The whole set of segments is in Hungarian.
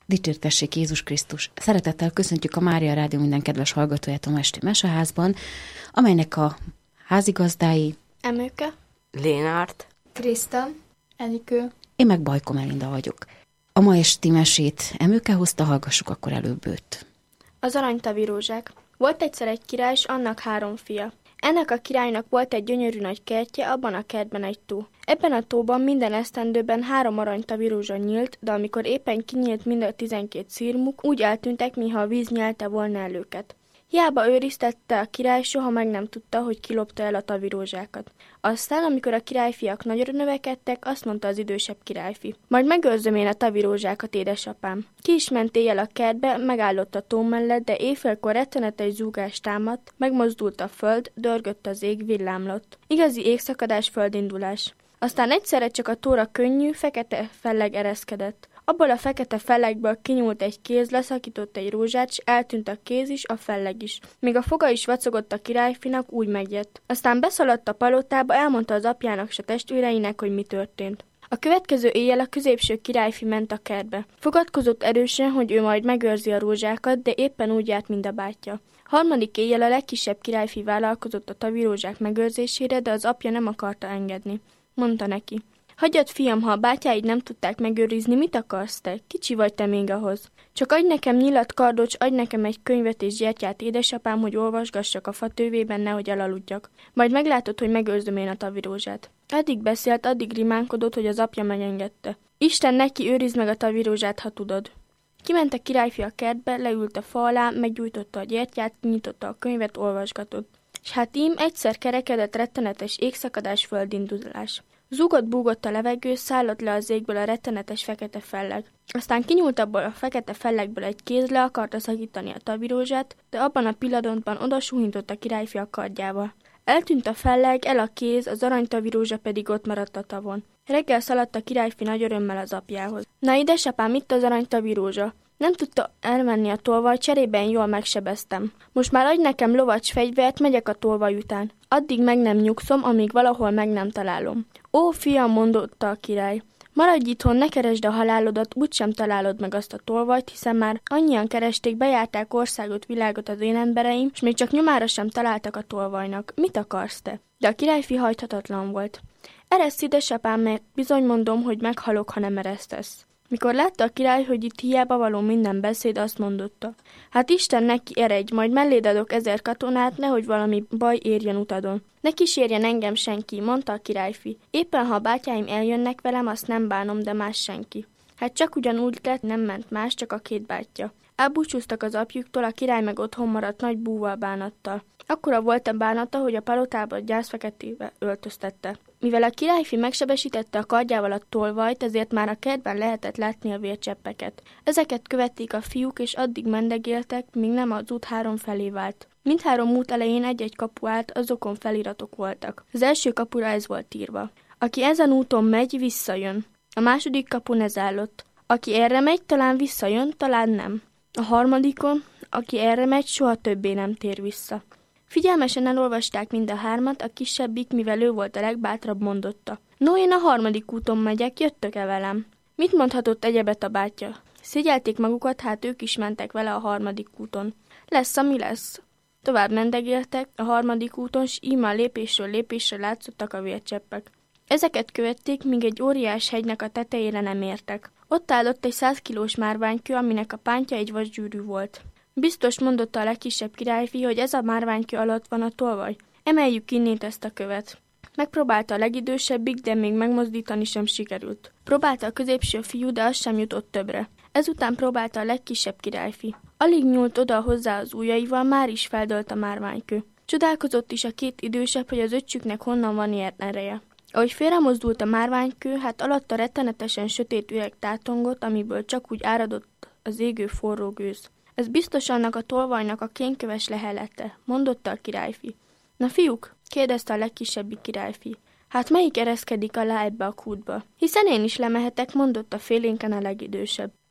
Dicsértessék Jézus Krisztus! Szeretettel köszöntjük a Mária Rádió minden kedves hallgatóját a Esti Meseházban, amelynek a házigazdái Emőke, Lénárt, Kriszta, Enikő. Én meg Bajko Melinda vagyok. A ma esti mesét Emőke hozta, hallgassuk akkor előbb őt. Az aranytavi rózsák. Volt egyszer egy király, s annak 3 fia. Ennek a királynak volt egy gyönyörű nagy kertje, abban a kertben egy tó. Ebben a tóban minden esztendőben 3 aranytavi rózsa nyílt, de amikor éppen kinyílt mind a 12 szirmuk, úgy eltűntek, mintha a víz nyelte volna el őket. Hiába őriztette a király, soha meg nem tudta, hogy kilopta el a tavirózsákat. Aztán, amikor a királyfiak nagyra növekedtek, azt mondta az idősebb királyfi: majd megőrzöm én a tavirózsákat, édesapám. Ki is ment éjjel a kertbe, megállott a tó mellett, de éjfélkor rettenetes zúgás támadt, megmozdult a föld, dörgött az ég, villámlott. Igazi égszakadás, földindulás. Aztán egyszerre csak a tóra könnyű, fekete felleg ereszkedett. Abból a fekete fellegből kinyúlt egy kéz, leszakított egy rózsát, s eltűnt a kéz is, a felleg is. Míg a foga is vacogott a királyfinak, úgy megjött. Aztán beszaladt a palotába, elmondta az apjának s a testvéreinek, hogy mi történt. A következő éjjel a középső királyfi ment a kertbe. Fogadkozott erősen, hogy ő majd megőrzi a rózsákat, de éppen úgy járt, mint a bátyja. Harmadik éjjel a legkisebb királyfi vállalkozott a tavirózsák megőrzésére, de az apja nem akarta engedni. Mondta neki: hagyjad, fiam, ha a bátyáid nem tudták megőrizni, mit akarsz te? Kicsi vagy te még ahhoz. Csak adj nekem nyilat, kardot, s adj nekem egy könyvet és gyertyát, édesapám, hogy olvasgassak a fatővében, nehogy elaludjak. Majd meglátod, hogy megőrzöm én a tavirózsát. Addig beszélt, addig rimánkodott, hogy az apja megengedte. Isten neki, őrizd meg a tavirózsát, ha tudod. Kiment a királyfi a kertbe, leült a fa alá, meggyújtotta a gyertyát, kinyitotta a könyvet, olvasgatott. S hát ím egyszer kerekedett rettenetes égszakadás, földindulás. Zúgott-búgott a levegő, szállott le az égből a rettenetes fekete felleg. Aztán kinyúlt abból a fekete fellegből egy kéz, le akarta szakítani a tavirózsát, de abban a pillanatban odasuhintott a királyfi a kardjával. Eltűnt a felleg, el a kéz, az aranytavirózsa pedig ott maradt a tavon. Reggel szaladt a királyfi nagy örömmel az apjához. Na, édesapám, itt az aranytavirózsa. Nem tudta elmenni a tolvaj, cserében jól megsebeztem. Most már adj nekem lovat s fegyvert, megyek a tolvaj után. Addig meg nem nyugszom, amíg valahol meg nem találom. Ó, fiam, mondotta a király, maradj itthon, ne keresd a halálodat, úgysem találod meg azt a tolvajt, hiszen már annyian keresték, bejárták országot, világot az én embereim, s még csak nyomára sem találtak a tolvajnak. Mit akarsz te? De a királyfi hajthatatlan volt. Ereszd, édesapám, mert bizony mondom, hogy meghalok, ha nem eresztesz. Mikor látta a király, hogy itt hiába való minden beszéd, azt mondotta: hát Isten neki eredj, majd melléd adok 1000 katonát, nehogy valami baj érjen utadon. Ne kísérjen engem senki, mondta a királyfi. Éppen ha a bátyáim eljönnek velem, azt nem bánom, de más senki. Hát csak ugyanúgy lett, nem ment más, csak a 2 bátyja. Elbúcsúztak az apjuktól, a király meg otthon maradt nagy búval, bánattal. Akkora volt a bánata, hogy a palotába gyászfeketébe öltöztette. Mivel a királyfi megsebesítette a kardjával a tolvajt, ezért már a kertben lehetett látni a vércseppeket. Ezeket követték a fiúk, és addig mendegéltek, míg nem az út 3 felé vált. Mindhárom út elején egy-egy kapu állt, azokon feliratok voltak. Az első kapura ez volt írva: aki ezen úton megy, visszajön. A második kapun ez állott: aki erre megy, talán visszajön, talán nem. A harmadikon: aki erre megy, soha többé nem tér vissza. Figyelmesen elolvasták mind a 3-at, a kisebbik, mivel ő volt a legbátrabb, mondotta: no, én a 3. úton megyek, jöttök-e velem? Mit mondhatott egyebet a bátyja? Szégyelték magukat, hát ők is mentek vele a 3. úton. Lesz, ami lesz. Tovább mendegéltek a 3. úton, s íme lépésről lépésre látszottak a vércseppek. Ezeket követték, míg egy óriás hegynek a tetejére nem értek. Ott állott egy 100 kilós márványkő, aminek a pántja egy vasgyűrű volt. Biztos, mondotta a legkisebb királyfi, hogy ez a márványkő alatt van a tolvaj. Emeljük innét ezt a követ. Megpróbálta a legidősebbik, de még megmozdítani sem sikerült. Próbálta a középső fiú, de az sem jutott többre. Ezután próbálta a legkisebb királyfi. Alig nyúlt oda hozzá az ujjaival, már is feldőlt a márványkő. Csodálkozott is a 2 idősebb, hogy az öccsüknek honnan van ilyen ereje. Ahogy félremozdult a márványkő, hát alatta rettenetesen sötét üveg tátongott, amiből csak úgy áradott az égő forró gőz. Ez biztos annak a tolvajnak a kénköves lehelete, mondotta a királyfi. Na fiúk, kérdezte a legkisebbik királyfi. Hát melyik ereszkedik alá ebbe a kútba? Hiszen én is lemehetek, mondotta félénken a legidősebb.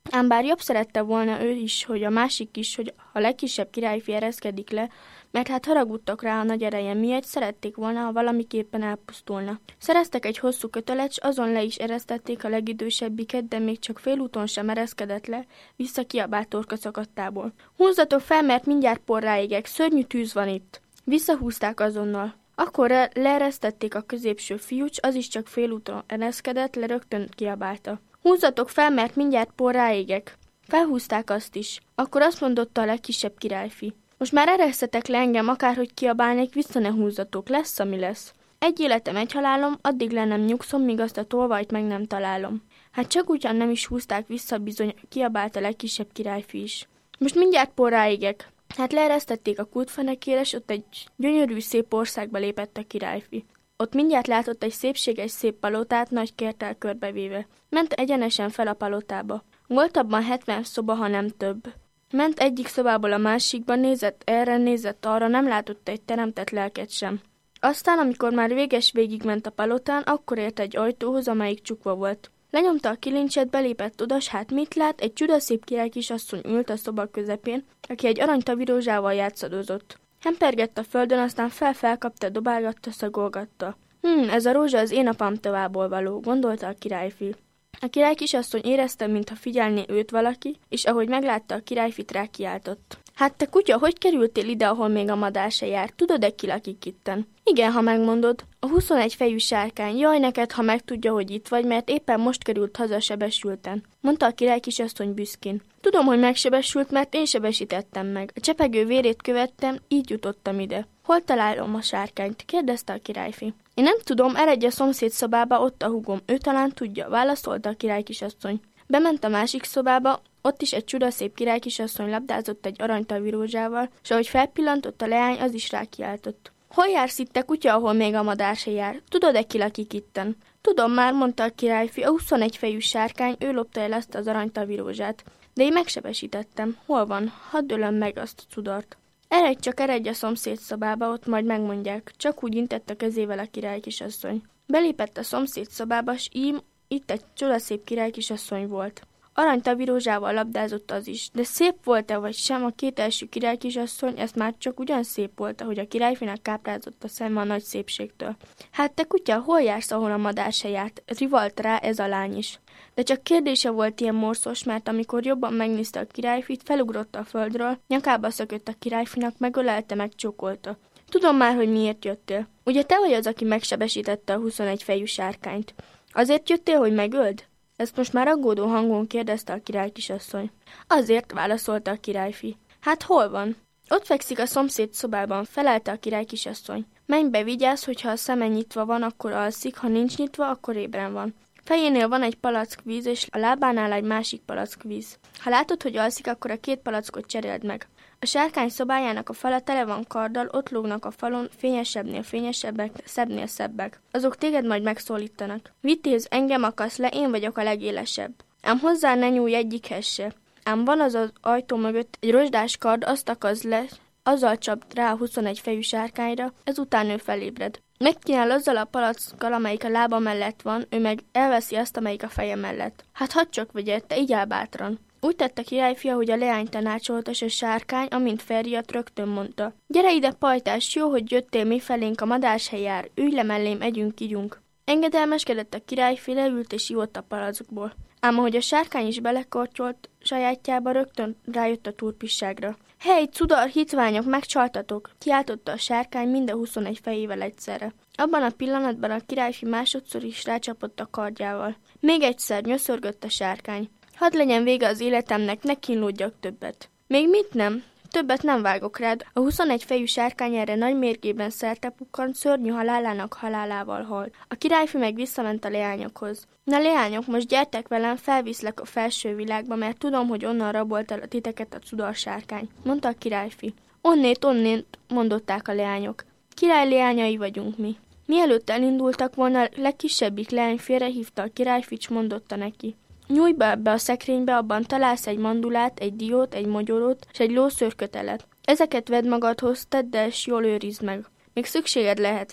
Ám bár jobb szerette volna ő is, hogy a másik is, hogy a legkisebb királyfi ereszkedik le, mert hát haragudtak rá a nagy ereje miatt, szerették volna, ha valamiképpen elpusztulna. Szereztek egy hosszú kötelet, s azon le is eresztették a legidősebbiket, de még csak félúton sem ereszkedett le, vissza kiabált torka szakadtából. Húzzatok fel, mert mindjárt porrá égek, szörnyű tűz van itt. Visszahúzták azonnal. Akkor leeresztették a középső fiút, s az is csak félúton ereszkedett, le rögtön kiabálta. Húzzatok fel, mert mindjárt porrá égek. Felhúzták azt is. Akkor azt mondotta a legkisebb királyfi. Most már eresztetek le engem, akárhogy kiabálnék, vissza ne húzzatok, lesz, ami lesz. Egy életem, egy halálom, addig le nem nyugszom, míg azt a tolvajt meg nem találom. Hát csak ugyan nem is húzták vissza, bizony, kiabált a legkisebb királyfi is. Most mindjárt porrá égek. Hát leeresztették a kútfenekére, s ott egy gyönyörű szép országba lépett a királyfi. Ott mindjárt látott egy szépséges szép palotát, nagy kerttel körbevéve. Ment egyenesen fel a palotába. Volt abban 70 szoba, ha nem több. Ment egyik szobából a másikba, nézett erre, nézett arra, nem látott egy teremtett lelket sem. Aztán, amikor már végigment a palotán, akkor ért egy ajtóhoz, amelyik csukva volt. Lenyomta a kilincset, belépett oda, s hát mit lát? Egy csodaszép király kisasszony ült a szoba közepén, aki egy aranytavirózsával játszadozott. Hempergett a földön, aztán felkapta, dobálgatta, szagolgatta. Ez a rózsa az én apám továbbból való, gondolta a királyfi. A király kisasszony érezte, mintha figyelné őt valaki, és ahogy meglátta a királyfit, rákiáltott. Hát te kutya, hogy kerültél ide, ahol még a madár se jár? Tudod-e, ki lakik itten? Igen, ha megmondod. A 21 fejű sárkány. Jaj neked, ha megtudja, hogy itt vagy, mert éppen most került haza sebesülten, mondta a király kisasszony büszkén. Tudom, hogy megsebesült, mert én sebesítettem meg. A csepegő vérét követtem, így jutottam ide. Hol találom a sárkányt? Kérdezte a királyfi. Én nem tudom, eredj a szomszéd szobába, ott a húgom. Ő talán tudja, válaszolta a király kisasszony. Bement a másik szobába, ott is egy csodaszép király kisasszony labdázott egy aranytavirózsával, s ahogy felpillantott a leány, az is rákiáltott. Hol jársz itt, te kutya, ahol még a madár se jár? Tudod-e, ki lakik itten? Tudom már, mondta a királyfi, a 21 fejű sárkány, ő lopta el ezt az aranytavirózsát. De én megsebesítettem. Hol van? Hadd ölöm meg azt a cudart. Eredj a szomszéd szobába, ott majd megmondják. Csak úgy intett a kezével a király kisasszony. Belépett a szomszéd szobába, s itt egy csodaszép király kisasszony volt. Aranytavirózsával labdázott az is, de szép volt-e vagy sem, a két első király kisasszony, ez már csak ugyan szép volt, ahogy a királyfinak káprázott a szeme a nagy szépségtől. Hát te kutya, hol jársz, ahol a madár se járt? Rivalt rá ez a lány is. De csak kérdése volt ilyen morszos, mert amikor jobban megnézte a királyfit, felugrott a földről, nyakába szökött a királyfinak, megölelte, megcsókolta. Tudom már, hogy miért jöttél. Ugye te vagy az, aki megsebesítette a 21 fejű sárkányt. Azért jöttél, hogy megöld? Ezt most már aggódó hangon kérdezte a király kisasszony. Azért, válaszolta a királyfi. Hát hol van? Ott fekszik a szomszéd szobában, felelte a király kisasszony. Menj be, vigyázz, hogyha a szeme nyitva van, akkor alszik, ha nincs nyitva, akkor ébren van. Fejénél van egy palack víz, és a lábánál egy másik palack víz. Ha látod, hogy alszik, akkor a két palackot cseréld meg. A sárkány szobájának a fala tele van karddal, ott lógnak a falon, fényesebbnél fényesebbek, szebbnél szebbek. Azok téged majd megszólítanak. Vitéz, engem akarsz le, én vagyok a legélesebb. Ám hozzá ne nyúlj egyikhez se. Ám van az ajtó mögött egy rozsdás kard, azt akazd le, azzal csapd rá a 21 fejű sárkányra, ezután ő felébred. Megkínál azzal a palackkal, amelyik a lába mellett van, ő meg elveszi azt, amelyik a feje mellett. Hát hadd csak vegyed, te így bátran. Úgy tett a királyfia, hogy a leány tanácsolta, és a sárkány, amint felriadt, rögtön mondta. Gyere ide, pajtás, jó, hogy jöttél mi felénk, a madár se jár, ülj le mellém, együnk, ígyunk. Engedelmeskedett a királyfi, leült és ivott a palackból. Ám ahogy a sárkány is belekortyolt sajátjába, rögtön rájött a turpisságra. Hely, cudar, hitványok, megcsaltatok! Kiáltotta a sárkány mind a 21 fejével egyszerre. Abban a pillanatban a királyfi másodszor is rácsapott a kardjával. Még egyszer nyöszörgött a sárkány. Hadd legyen vége az életemnek, ne kínlódjak többet. Még mit nem? Többet nem vágok rád. A 21 fejű sárkány erre nagy mérgében szertepukkant, szörnyű halálának halálával hal. A királyfi meg visszament a leányokhoz. Na leányok, most gyertek velem, felviszlek a felső világba, mert tudom, hogy onnan rabolt el a titeket a cudar sárkány, mondta a királyfi. Onnét, mondották a leányok. Király leányai vagyunk mi. Mielőtt elindultak volna, a legkisebbik leány félrehívta a királyfit, s mondotta neki. Nyújj be ebbe a szekrénybe, abban találsz egy mandulát, egy diót, egy mogyorót, és egy lószőrkötelet. Ezeket vedd magadhoz, tedd el, s jól őrizd meg. Még szükséged lehet rá.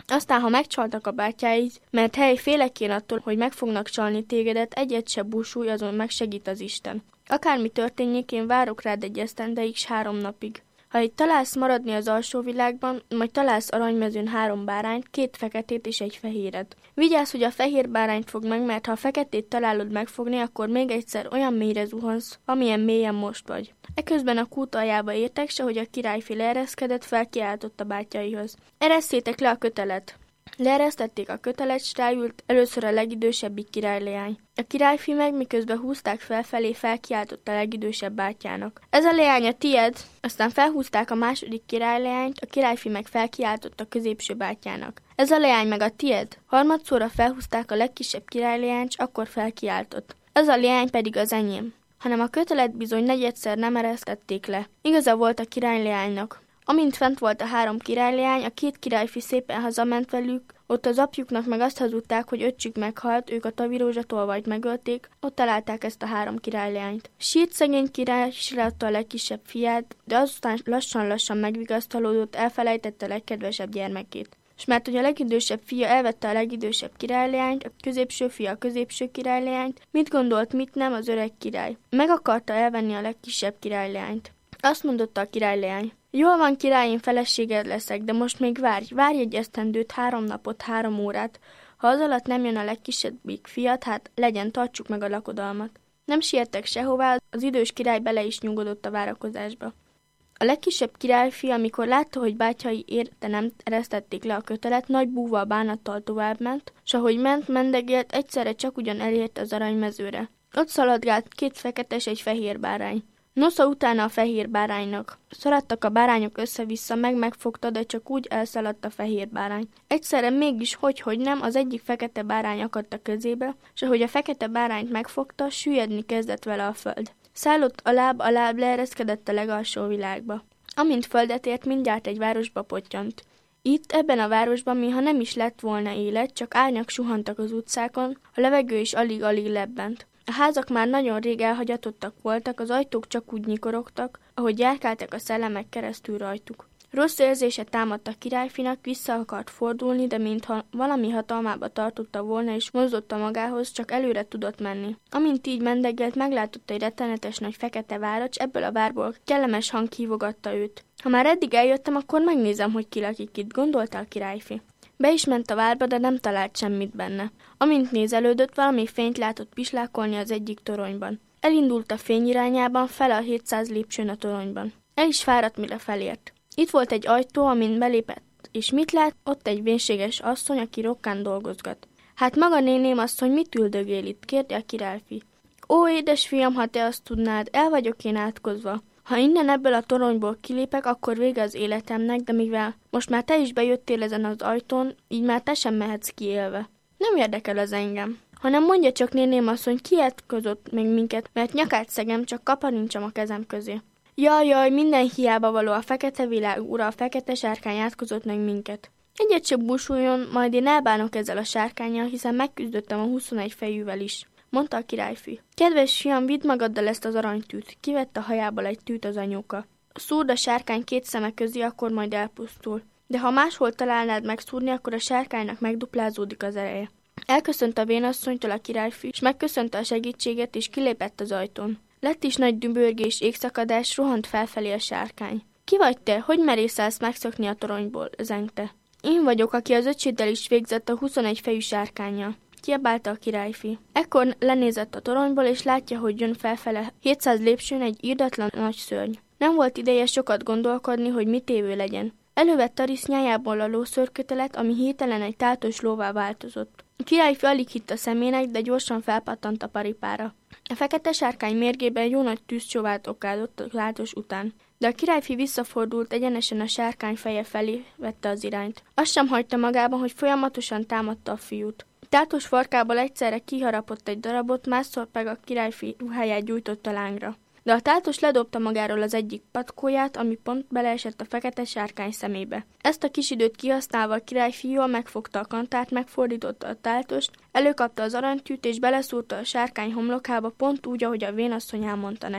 Aztán, ha megcsaltak a bátyáid, mert hely, félek én attól, hogy meg fognak csalni tégedet, egyet se búsulj, azon megsegít az Isten. Akármi történjék, én várok rád egy esztendeig s 3 napig. Ha itt találsz maradni az alsó világban, majd találsz aranymezőn 3 bárányt, 2 feketét és egy fehéret. Vigyázz, hogy a fehér bárányt fogd meg, mert ha a feketét találod megfogni, akkor még egyszer olyan mélyre zuhansz, amilyen mélyen most vagy. Eközben a kút aljába értek, se hogy a királyfi leereszkedett, felkiáltott a bátyjaihoz. Eresszétek le a kötelet! Leeresztették a kötelet, s ráült először a legidősebbik királyleány. A királyfi meg, miközben húzták felfelé, felkiáltott a legidősebb bátyjának. Ez a leány a tied! Aztán felhúzták a második királyleányt, a királyfi meg felkiáltott a középső bátyjának. Ez a leány meg a tied! Harmadszorra felhúzták a legkisebb királyleányt, s akkor felkiáltott. Ez a leány pedig az enyém. Hanem a kötelet bizony negyedszer nem eresztették le. Igaza volt a királyleánynak. Amint fent volt a 3 királyleány, a 2 királyfi szépen hazament velük, ott az apjuknak meg azt hazudták, hogy öccsük meghalt, ők a tavirózsatolvajt megölték, ott találták ezt a 3 királyleányt. Sírt szegény király, s leadta a legkisebb fiát, de azután lassan-lassan megvigasztalódott, elfelejtette a legkedvesebb gyermekét. S mert hogy a legidősebb fia elvette a legidősebb királyleányt, a középső fia a középső királyleányt, mit gondolt, mit nem az öreg király. Meg akarta elvenni a legkisebb királyleányt. Azt mondotta a királyleány. Jól van, király, én feleséged leszek, de most még várj egy esztendőt, 3 napot, 3 órát. Ha az alatt nem jön a legkisebbik fiat, hát legyen, tartsuk meg a lakodalmat. Nem siettek sehová, az idős király bele is nyugodott a várakozásba. A legkisebb királyfi, amikor látta, hogy bátyjai érte nem eresztették le a kötelet, nagy búval bánattal továbbment, s ahogy mendegélt, egyszerre csak ugyan elért az aranymezőre. Ott szaladgált 2 fekete és egy fehér bárány. Nosza utána a fehér báránynak. Szaladtak a bárányok össze-vissza, megfogta, de csak úgy elszaladt a fehér bárány. Egyszerre mégis, hogy nem, az egyik fekete bárány akadt a kezébe, s ahogy a fekete bárányt megfogta, süllyedni kezdett vele a föld. Szállott a láb leereszkedett a legalsó világba. Amint földet ért, mindjárt egy városba pottyant. Itt, ebben a városban, mintha nem is lett volna élet, csak árnyak suhantak az utcákon, a levegő is alig-alig lebbent. A házak már nagyon rég elhagyatottak voltak, az ajtók csak úgy nyikorogtak, ahogy járkáltak a szellemek keresztül rajtuk. Rossz érzése támadt a királyfinak, vissza akart fordulni, de mintha valami hatalmába tartotta volna és mozdotta magához, csak előre tudott menni. Amint így mendegélt, meglátott egy rettenetes nagy fekete várat, s ebből a várból kellemes hang hívogatta őt. Ha már eddig eljöttem, akkor megnézem, hogy ki lakik itt, gondolta a királyfi. Be is ment a várba, de nem talált semmit benne. Amint nézelődött, valami fényt látott pislákolni az egyik toronyban. Elindult a fény irányában, fele a 700 lépcsőn a toronyban. El is fáradt, mire felért. Itt volt egy ajtó, amin belépett, és mit lát? Ott egy vénséges asszony, aki rokkán dolgozgat. Hát maga néném asszony, mit üldögél itt? Kérde a királyfi. Ó, édes fiam, ha te azt tudnád, el vagyok én átkozva. Ha innen ebből a toronyból kilépek, akkor vége az életemnek, de mivel most már te is bejöttél ezen az ajtón, így már te sem mehetsz ki élve. Nem érdekel az engem. Hanem mondja csak néném asszony, ki átkozott még minket, mert nyakát szegem, csak kaparincsam a kezem közé. Jaj, minden hiába való, a fekete világ ura, a fekete sárkány átkozott meg minket. Egyet se búsuljon, majd én elbánok ezzel a sárkánnyal, hiszen megküzdöttem a 21 fejűvel is, mondta a királyfi. Kedves fiam, vidd magaddal ezt az aranytűt, kivette a hajából egy tűt az anyóka. Szúrd a sárkány 2 szeme közé, akkor majd elpusztul. De ha máshol találnád megszúrni, akkor a sárkánynak megduplázódik az ereje. Elköszönt a vénasszonytól a királyfi, és megköszönte a segítséget, és kilépett az ajtón. Lett is nagy dübörgés, égszakadás, rohant felfelé a sárkány. Ki vagy te? Hogy merészelsz megszökni a toronyból? Zengte. Én vagyok, aki az öcséddel is végzett a 21 fejű sárkánnyal. Kiabálta a királyfi. Ekkor lenézett a toronyból, és látja, hogy jön felfele 700 lépcsőn egy irdatlan nagy szörny. Nem volt ideje sokat gondolkodni, hogy mit évő legyen. Elővette a risznyájából a lószőrkötelet, ami hirtelen egy tátos lóvá változott. A királyfi alig hitt a szemének, de gyorsan felpattant a paripára. A fekete sárkány mérgében jó nagy tűzcsóvát okádott a látos után. De a királyfi visszafordult, egyenesen a sárkány feje felé vette az irányt. Azt sem hagyta magában, hogy folyamatosan támadta a fiút. Tátos farkából egyszerre kiharapott egy darabot, másszor meg a királyfi ruháját gyújtott a lángra. De a tátos ledobta magáról az egyik patkóját, ami pont beleesett a fekete sárkány szemébe. Ezt a kis időt kihasználva a királyfi jól megfogta a kantárt, megfordította a tátost, előkapta az aranytűt és beleszúrta a sárkány homlokába pont úgy, ahogy a vénasszony elmondta neki.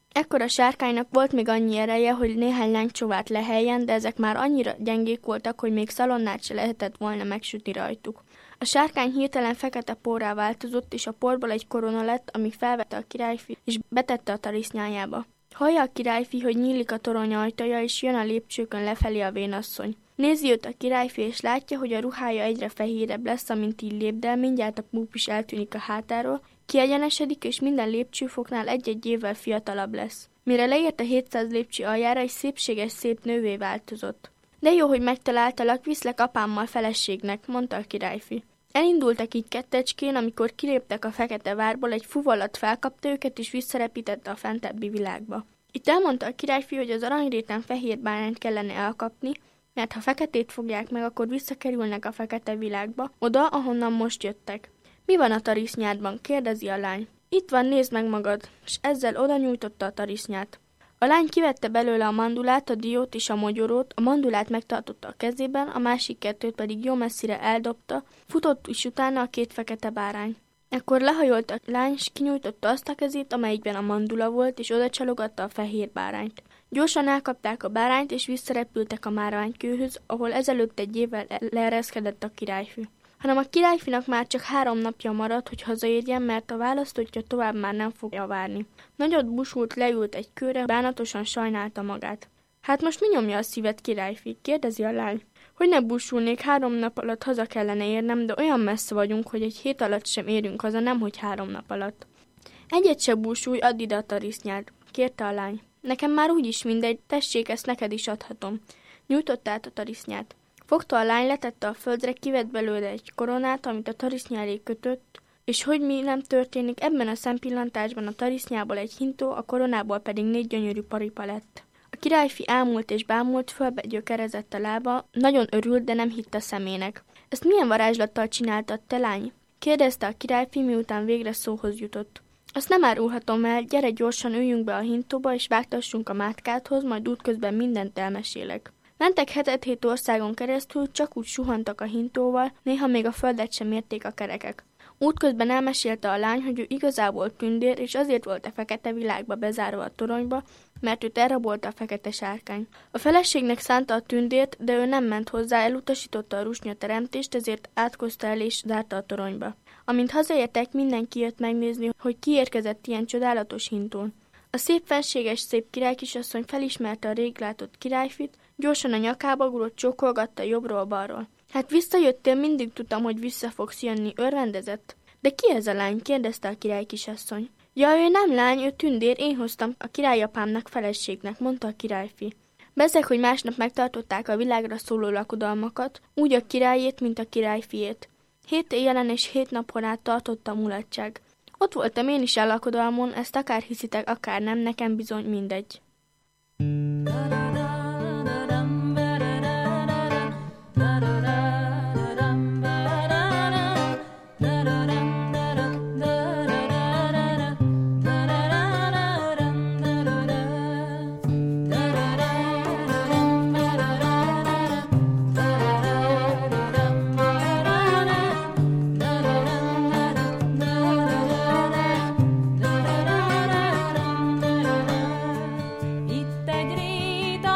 Ekkor a sárkánynak volt még annyi ereje, hogy néhány lángcsóvát leheljen, de ezek már annyira gyengék voltak, hogy még szalonnát se lehetett volna megsütni rajtuk. A sárkány hirtelen fekete porrá változott, és a porból egy korona lett, ami felvette a királyfi, és betette a tarisznyájába. Hallja a királyfi, hogy nyílik a torony ajtaja, és jön a lépcsőkön lefelé a vénasszony. Nézi őt a királyfi, és látja, hogy a ruhája egyre fehérebb lesz, amint így lép, de mindjárt a púp is eltűnik a hátáról, kiegyenesedik, és minden lépcsőfoknál egy-egy évvel fiatalabb lesz. Mire leért a 700 lépcső aljára, egy szépséges szép nővé változott. De jó, hogy megtaláltalak, viszlek apámmal feleségnek, mondta a királyfi. Elindultak így kettecskén, amikor kiléptek a fekete várból, egy fuvallat felkapta őket, és visszarepítette a fentebbi világba. Itt elmondta a királyfi, hogy az aranyréten fehér bárányt kellene elkapni, mert ha feketét fogják meg, akkor visszakerülnek a fekete világba, oda, ahonnan most jöttek. Mi van a tarisznyádban? Kérdezi a lány. Itt van, nézd meg magad, és ezzel oda nyújtotta a tarisznyát. A lány kivette belőle a mandulát, a diót és a mogyorót, a mandulát megtartotta a kezében, a másik kettőt pedig jó messzire eldobta, futott is utána a két fekete bárány. Ekkor lehajolt a lány, s kinyújtotta azt a kezét, amelyikben a mandula volt, és oda csalogatta a fehér bárányt. Gyorsan elkapták a bárányt, és visszarepültek a márványkőhöz, ahol ezelőtt egy évvel leereszkedett a királyfi. Hanem a királyfinak már csak 3 napja maradt, hogy hazaérjen, mert a választottja tovább már nem fogja várni. Nagyot busult, leült egy kőre, bánatosan sajnálta magát. Hát most mi nyomja a szíved, királyfi? Kérdezi a lány. Hogy ne busulnék, 3 nap alatt haza kellene érnem, de olyan messze vagyunk, hogy egy hét alatt sem érünk haza, nemhogy 3 nap alatt. Egyet se búsulj, add ide a tarisznyát, kérte a lány. Nekem már úgyis mindegy, tessék, ezt neked is adhatom. Nyújtotta át a tarisznyát. Fogta a lány, letette a földre, kivett belőle egy koronát, amit a tarisznya elé kötött, és hogy mi nem történik, ebben a szempillantásban a tarisznyából egy hintó, a koronából pedig 4 gyönyörű paripa lett. A királyfi ámult és bámult, fölbe gyökerezett a lába, nagyon örült, de nem hitt a szemének. Ezt milyen varázslattal csináltad, te lány? Kérdezte a királyfi, miután végre szóhoz jutott. Azt nem árulhatom el, gyere gyorsan, üljünk be a hintóba, és vágtassunk a mátkádhoz, majd útközben mindent elmesélek. Mentek 7 országon keresztül, csak úgy suhantak a hintóval, néha még a földet sem érték a kerekek. Útközben elmesélte a lány, hogy ő igazából tündér, és azért volt a fekete világba bezárva a toronyba, mert őt elrabolta a fekete sárkány. A feleségnek szánta a tündért, de ő nem ment hozzá, elutasította a rusnya teremtést, ezért átkozta el és zárta a toronyba. Amint hazaértek, mindenki jött megnézni, hogy ki érkezett ilyen csodálatos hintón. A szép fenséges szép királykisasszony felismerte a rég látott királyfit, gyorsan a nyakába gurult, csókolgatta jobbról-balról. Hát visszajöttél, mindig tudtam, hogy vissza fogsz jönni, örvendezett. De ki ez a lány? Kérdezte a királykisasszony. Ja, ő nem lány, ő tündér, én hoztam a királyapámnak feleségnek, mondta a királyfi. Bezzeg, hogy másnap megtartották a világra szóló lakodalmakat, úgy a királyét, mint a királyfiét. 7 éjjelen és 7 napon át tartott a mulatság. Ott voltam én is a lakodalmon, ezt akár hiszitek, akár nem, nekem bizony mindegy. Itt egy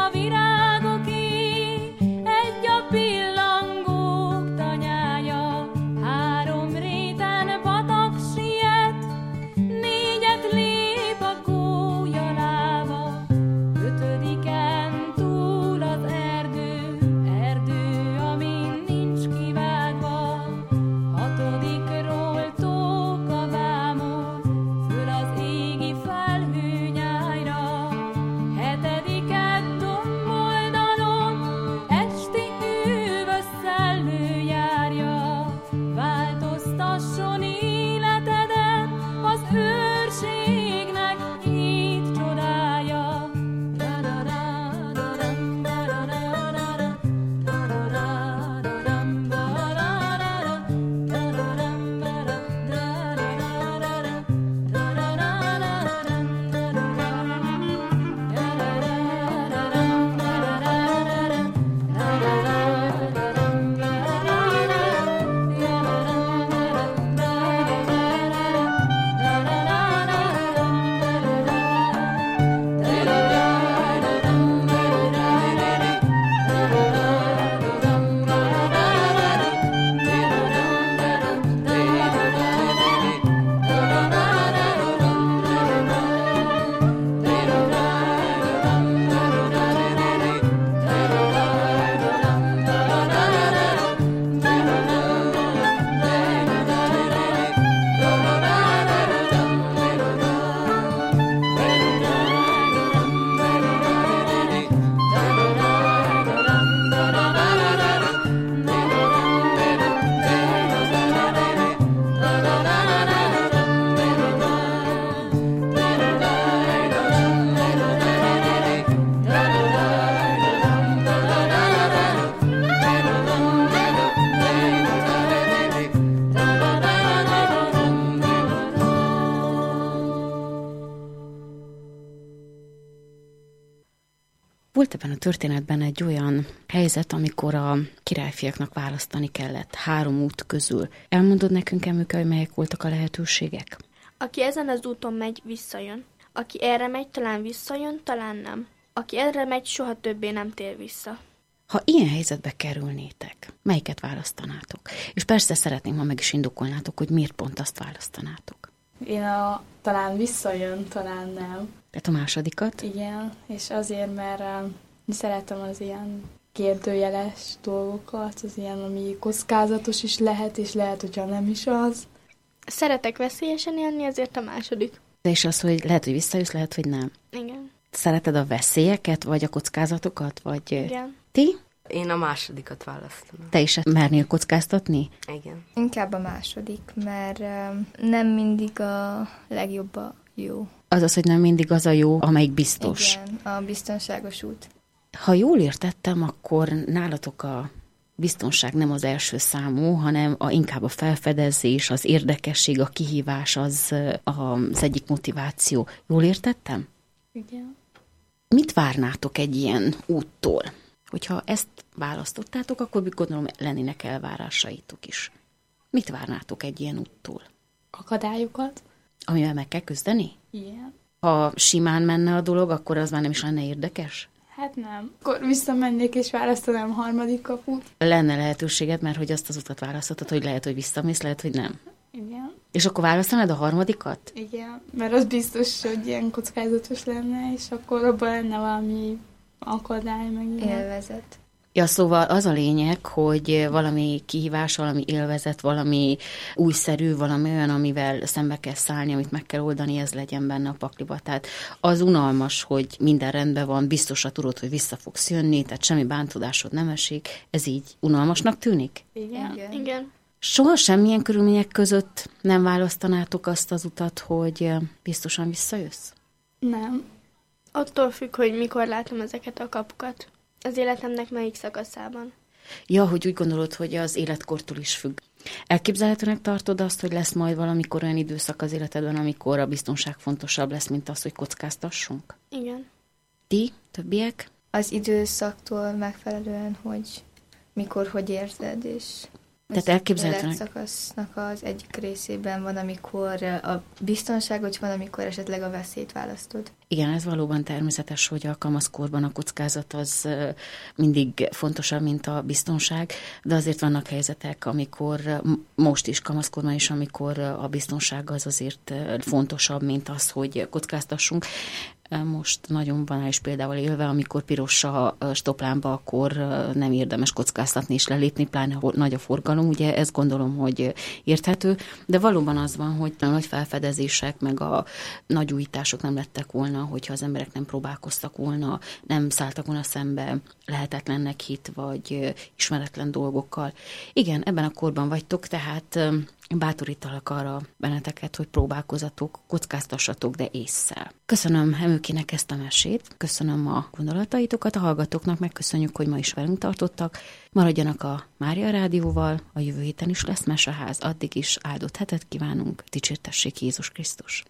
Volt ebben a történetben egy olyan helyzet, amikor a királyfiaknak választani kellett 3 út közül. Elmondod nekünk, Emőke, hogy melyek voltak a lehetőségek? Aki ezen az úton megy, visszajön. Aki erre megy, talán visszajön, talán nem. Aki erre megy, soha többé nem tér vissza. Ha ilyen helyzetbe kerülnétek, melyiket választanátok? És persze szeretném, ha meg is indokolnátok, hogy miért pont azt választanátok. Én talán visszajön, talán nem. Tehát a másodikat? Igen, és azért, mert szeretem az ilyen kérdőjeles dolgokat, az ilyen, ami kockázatos is lehet, és lehet, hogyha nem is az. Szeretek veszélyesen élni, ezért a második. És az, hogy lehet, hogy visszajössz, lehet, hogy nem. Igen. Szereted a veszélyeket, vagy a kockázatokat, vagy... Igen. Ti? Én a másodikat választanám. Te is mernél kockáztatni? Igen. Inkább a második, mert nem mindig a legjobb a jó. Azaz, hogy nem mindig az a jó, amelyik biztos. Igen, a biztonságos út. Ha jól értettem, akkor nálatok a biztonság nem az első számú, hanem inkább a felfedezés, az érdekesség, a kihívás az egyik motiváció. Jól értettem? Igen. Mit várnátok egy ilyen úttól? Hogyha ezt választottátok, akkor gondolom lennének elvárásaitok is. Mit várnátok egy ilyen úttól? Akadályokat. Amivel meg kell küzdeni? Igen. Ha simán menne a dolog, akkor az már nem is lenne érdekes? Hát nem. Akkor visszamennék és választanám a harmadik kaput. Lenne lehetőséged, mert hogy azt az utat választottad, hogy lehet, hogy visszamész, lehet, hogy nem. Igen. És akkor választanád a harmadikat? Igen, mert az biztos, hogy ilyen kockázatos lenne, és akkor abban lenne valami akadály, meg ilyen. Élvezet. Ja, szóval az a lényeg, hogy valami kihívás, valami élvezet, valami újszerű, valami olyan, amivel szembe kell szállni, amit meg kell oldani, ez legyen benne a pakliba. Tehát az unalmas, hogy minden rendben van, biztosra tudod, hogy vissza fogsz jönni, tehát semmi bántódásod nem esik. Ez így unalmasnak tűnik? Igen. Igen. Soha semmilyen körülmények között nem választanátok azt az utat, hogy biztosan visszajössz? Nem. Attól függ, hogy mikor látom ezeket a kapukat. Az életemnek melyik szakaszában. Ja, hogy úgy gondolod, hogy az életkortól is függ. Elképzelhetőnek tartod azt, hogy lesz majd valamikor olyan időszak az életedben, amikor a biztonság fontosabb lesz, mint az, hogy kockáztassunk? Igen. Ti, többiek? Az időszaktól megfelelően, hogy mikor, hogy érzed, és Tehát elképzelhetőnek... életszakasznak az egyik részében van, amikor a biztonságot, van, amikor esetleg a veszélyt választod. Igen, ez valóban természetes, hogy a kamaszkorban a kockázat az mindig fontosabb, mint a biztonság, de azért vannak helyzetek, amikor most is kamaszkorban is, amikor a biztonság az azért fontosabb, mint az, hogy kockáztassunk. Most nagyon banális példával élve, amikor piros a stoplámba, akkor nem érdemes kockáztatni és lelépni, pláne nagy a forgalom, ugye ezt gondolom, hogy érthető, de valóban az van, hogy a nagy felfedezések, meg a nagy újítások nem lettek volna, hogyha az emberek nem próbálkoztak volna, nem szálltak volna szembe lehetetlennek hit, vagy ismeretlen dolgokkal. Igen, ebben a korban vagytok, tehát bátorítalak arra benneteket, hogy próbálkozatok, kockáztassatok, de ésszel. Köszönöm Emőkének ezt a mesét, köszönöm a gondolataitokat, a hallgatóknak megköszönjük, hogy ma is velünk tartottak. Maradjanak a Mária Rádióval, a jövő héten is lesz Meseház, addig is áldott hetet kívánunk, dicsértessék Jézus Krisztus!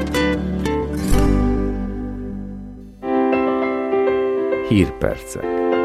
Hírpercek.